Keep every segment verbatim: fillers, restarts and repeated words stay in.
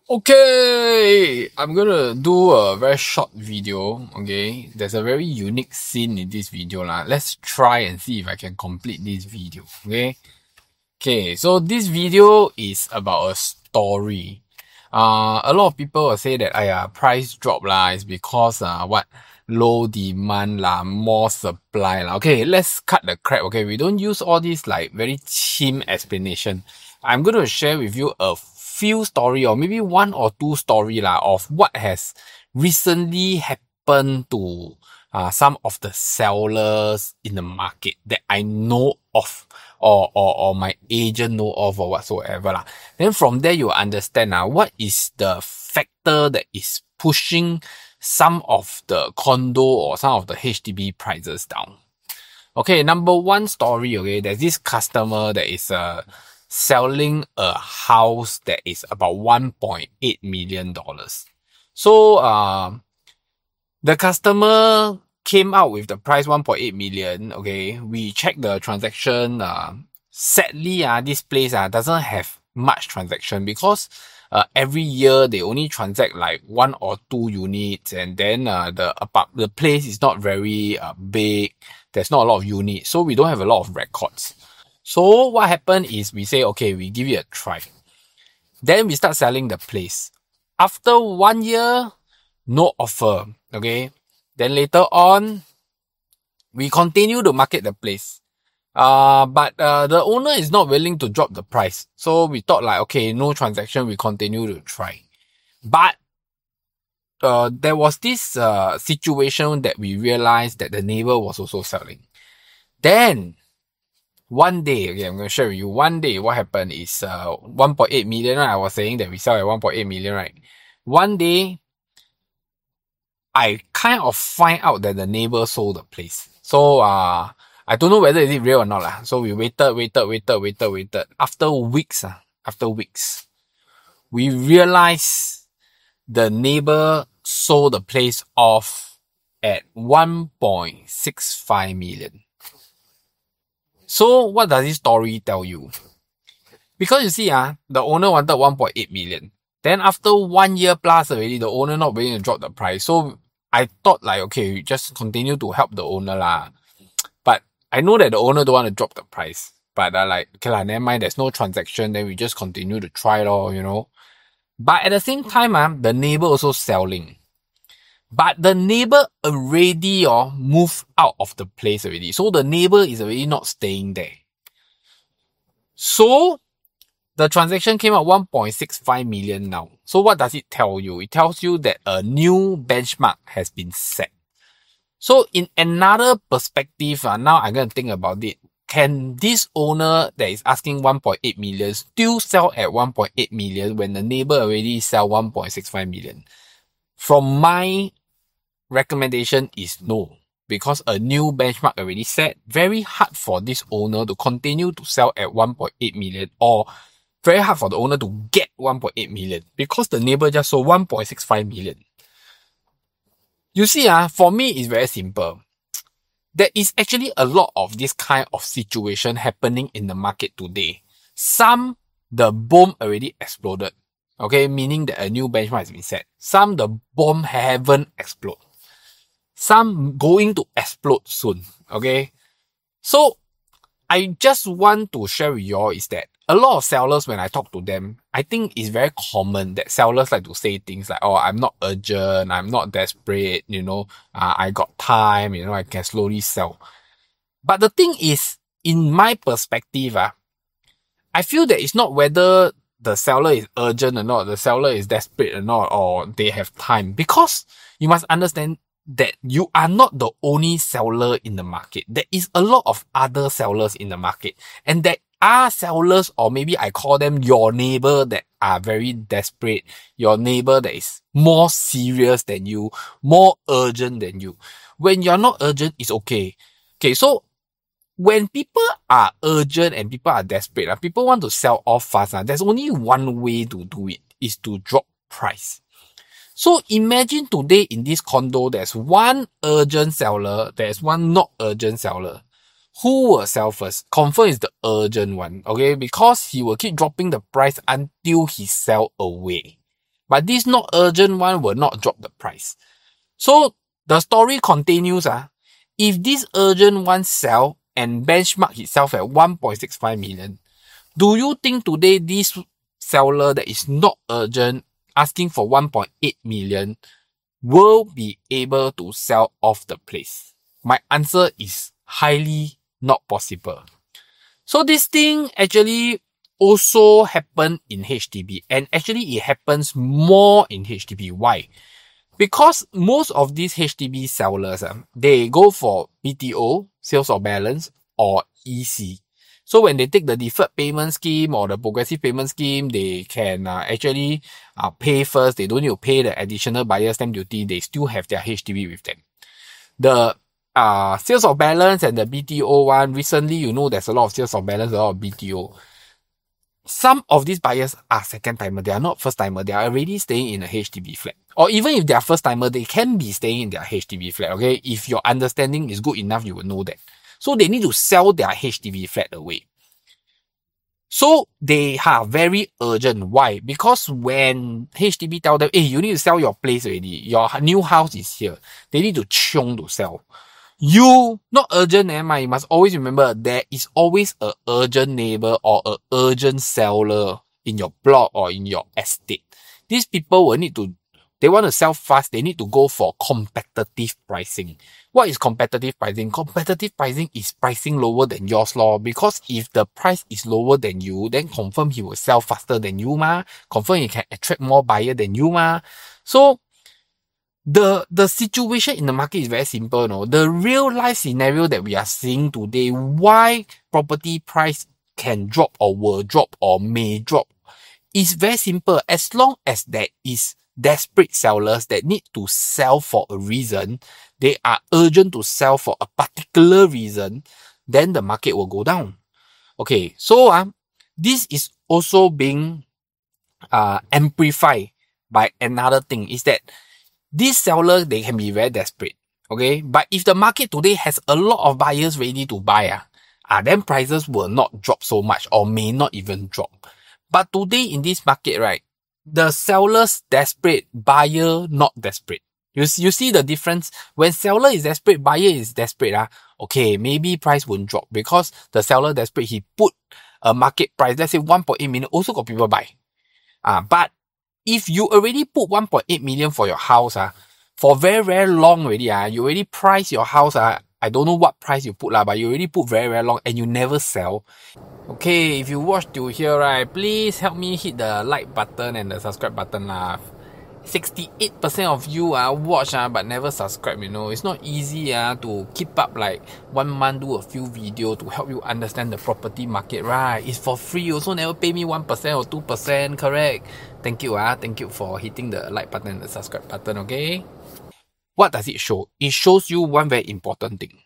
Okay, I'm gonna do a very short video, okay? There's a very unique scene in this video lah. Let's try and see if I can complete this video, okay? Okay, so this video is about a story. Uh, a lot of people will say that, aya, price drop lah, is because, uh, what? Low demand lah, more supply lah. Okay, let's cut the crap, okay? We don't use all these like very cheap explanation. I'm going to share with you a few story or maybe one or two story lah of what has recently happened to uh, some of the sellers in the market that I know of or, or, or my agent know of or whatsoever lah. Then from there you understand uh, what is the factor that is pushing some of the condo or some of the H D B prices down. Okay, number one story, okay, there's this customer that is uh, selling a house that is about one point eight million dollars. So, uh, the customer came out with the price one point eight million, okay, we checked the transaction, uh, sadly, uh, this place uh, doesn't have much transaction because Uh, every year they only transact like one or two units, and then uh, the apart the place is not very uh, big. There's not a lot of units, so we don't have a lot of records. So what happened is we say, okay, we give it a try. Then we start selling the place. After one year, no offer. Okay. Then later on, we continue to market the place. Uh, but, uh, the owner is not willing to drop the price. So we thought like, okay, no transaction, we continue to try. But, uh, there was this, uh, situation that we realized that the neighbor was also selling. Then, one day, okay, I'm going to share with you, one day what happened is, uh, one point eight million, right? I was saying that we sell at one point eight million, right? One day, I kind of find out that the neighbor sold the place. So, uh, I don't know whether is it real or not lah. So we waited, waited, waited, waited, waited. After weeks, uh, after weeks, we realized the neighbor sold the place off at one point six five million. So what does this story tell you? Because you see, uh, the owner wanted one point eight million. Then after one year plus already, the owner not willing to drop the price. So I thought like, okay, we just continue to help the owner lah. I know that the owner don't want to drop the price, but uh, like, okay lah, never mind, there's no transaction, then we just continue to try lor, you know. But at the same time, uh, the neighbor also selling. But the neighbor already uh, moved out of the place already. So the neighbor is already not staying there. So, the transaction came out one point six five million now. So what does it tell you? It tells you that a new benchmark has been set. So in another perspective, uh, now I'm going to think about it. Can this owner that is asking one point eight million still sell at one point eight million when the neighbor already sell one point six five million? From my recommendation is no. Because a new benchmark already set, very hard for this owner to continue to sell at one point eight million, or very hard for the owner to get one point eight million because the neighbor just sold one point six five million. You see, uh, for me, it's very simple. There is actually a lot of this kind of situation happening in the market today. Some, the bomb already exploded. Okay, meaning that a new benchmark has been set. Some, the bomb haven't exploded. Some going to explode soon. Okay. So, I just want to share with you all is that a lot of sellers, when I talk to them, I think it's very common that sellers like to say things like, oh, I'm not urgent, I'm not desperate, you know, uh, I got time, you know, I can slowly sell. But the thing is, in my perspective, uh, I feel that it's not whether the seller is urgent or not, the seller is desperate or not, or they have time. Because you must understand that you are not the only seller in the market. There is a lot of other sellers in the market. And there are sellers, or maybe I call them your neighbor, that are very desperate. Your neighbor that is more serious than you, more urgent than you. When you're not urgent, it's okay. Okay, so when people are urgent and people are desperate, uh, people want to sell off fast, uh, there's only one way to do it, is to drop price. So imagine today in this condo, there's one urgent seller, there's one not urgent seller. Who will sell first? Confirm is the urgent one, okay? Because he will keep dropping the price until he sell away. But this not urgent one will not drop the price. So the story continues. Uh, if this urgent one sell and benchmark itself at one point six five million, do you think today this seller that is not urgent asking for one point eight million will be able to sell off the place? My answer is highly not possible. So this thing actually also happened in H D B, and actually it happens more in H D B. Why? Because most of these H D B sellers, uh, they go for B T O, sales of balance, or E C. So when they take the deferred payment scheme or the progressive payment scheme, they can uh, actually uh, pay first. They don't need to pay the additional buyer stamp duty. They still have their H D B with them. The uh, sales of balance and the B T O one, recently, you know, there's a lot of sales of balance, a lot of B T O. Some of these buyers are second timer. They are not first timer. They are already staying in a H D B flat. Or even if they are first timer, they can be staying in their H D B flat. Okay. If your understanding is good enough, you will know that. So they need to sell their H D B flat away. So they are very urgent. Why? Because when H D B tell them, hey, you need to sell your place already. Your new house is here. They need to chiong to sell. You, not urgent, eh, you must always remember there is always a urgent neighbor or a urgent seller in your block or in your estate. These people will need to, they want to sell fast, they need to go for competitive pricing. What is competitive pricing? Competitive pricing is pricing lower than yours, lor. Because if the price is lower than you, then confirm he will sell faster than you, ma. Confirm he can attract more buyer than you, ma. So, The the situation in the market is very simple, no? The real life scenario that we are seeing today, why property price can drop or will drop or may drop, is very simple. As long as there is desperate sellers that need to sell for a reason, they are urgent to sell for a particular reason, then the market will go down. Okay, so uh, this is also being uh, amplified by another thing, is that these sellers, they can be very desperate, okay? But if the market today has a lot of buyers ready to buy, ah, ah, then prices will not drop so much or may not even drop. But today in this market, right, the sellers desperate, buyer not desperate. You, you see the difference? When seller is desperate, buyer is desperate, ah, okay, maybe price won't drop because the seller desperate, he put a market price, let's say one point eight million, also got people buy. Ah, but if you already put one point eight million for your house, ah, for very, very long already, ah, you already price your house, ah, I don't know what price you put, lah, but you already put very, very long and you never sell. Okay, if you watch till here, right, please help me hit the like button and the subscribe button, lah. sixty-eight percent of you ah, watch ah, but never subscribe, you know. It's not easy ah, to keep up like one month, do a few videos to help you understand the property market, right? It's for free. You also never pay me one percent or two percent, correct? Thank you ah. Thank you for hitting the like button and the subscribe button, okay? What does it show? It shows you one very important thing.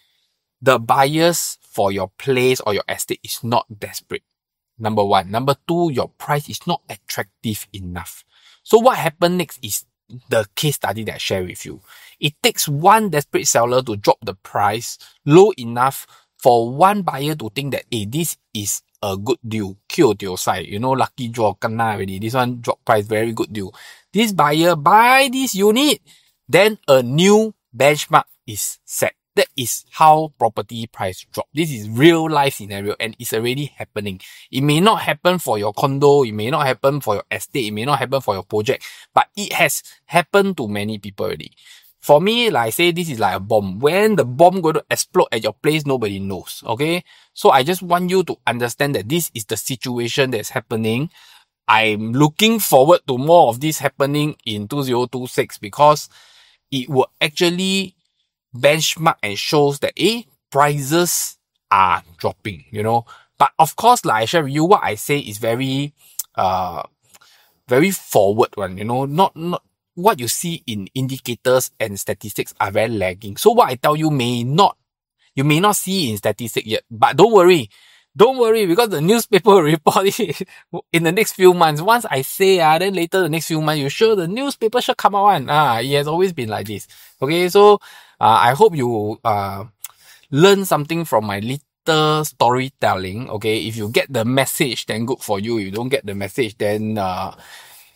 The buyers for your place or your estate is not desperate. Number one. Number two, your price is not attractive enough. So what happened next is the case study that I share with you. It takes one desperate seller to drop the price low enough for one buyer to think that, hey, this is a good deal. Kyo tio sai, you know, lucky draw, kena already. This one drop price, very good deal. This buyer buy this unit, then a new benchmark is set. That is how property price drop. This is real life scenario and it's already happening. It may not happen for your condo, it may not happen for your estate, it may not happen for your project, but it has happened to many people already. For me, like I say, this is like a bomb. When the bomb going to explode at your place, nobody knows. Okay? So I just want you to understand that this is the situation that's happening. I'm looking forward to more of this happening in two thousand twenty-six because it will actually benchmark and shows that eh, prices are dropping, you know. But of course, like I share with you, what I say is very uh very forward one, you know, not not what you see in indicators and statistics are very lagging. So what I tell you may not you may not see in statistics yet, but don't worry. Don't worry, because the newspaper will report it in the next few months. Once I say, ah, then later the next few months, you sure the newspaper should come out one. Ah, it has always been like this. Okay, so uh, I hope you uh learn something from my little storytelling. Okay, if you get the message, then good for you. If you don't get the message, then uh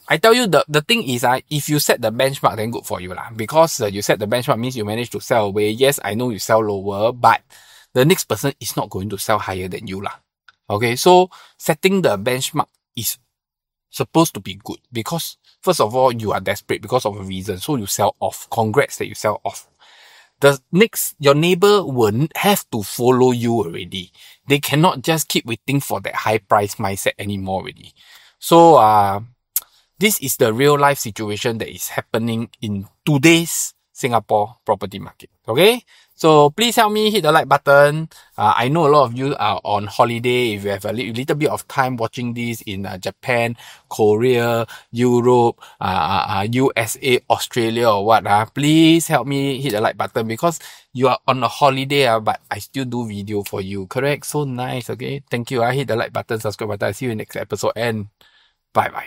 I tell you, the, the thing is, uh, if you set the benchmark, then good for you lah. Because uh, you set the benchmark means you manage to sell away. Yes, I know you sell lower, but the next person is not going to sell higher than you lah. Okay, so setting the benchmark is supposed to be good because first of all, you are desperate because of a reason. So you sell off. Congrats that you sell off. The next, your neighbor will have to follow you already. They cannot just keep waiting for that high price mindset anymore already. So, uh, this is the real life situation that is happening in today's Singapore property market. Okay? So please help me hit the like button. Uh, I know a lot of you are on holiday. If you have a li- little bit of time watching this in uh, Japan, Korea, Europe, uh, uh, U S A, Australia or what, uh, please help me hit the like button because you are on a holiday, uh, but I still do video for you. Correct? So nice. Okay? Thank you. I uh, hit the like button, subscribe button. I'll see you in the next episode and bye-bye.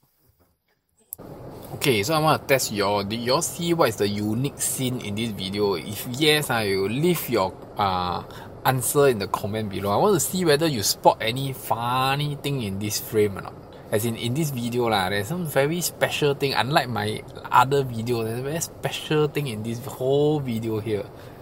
Okay, so I want to test y'all. Did y'all see what is the unique scene in this video? If yes, I will leave your uh, answer in the comment below. I want to see whether you spot any funny thing in this frame or not. As in, in this video, lah, there's some very special thing. Unlike my other video, there's a very special thing in this whole video here.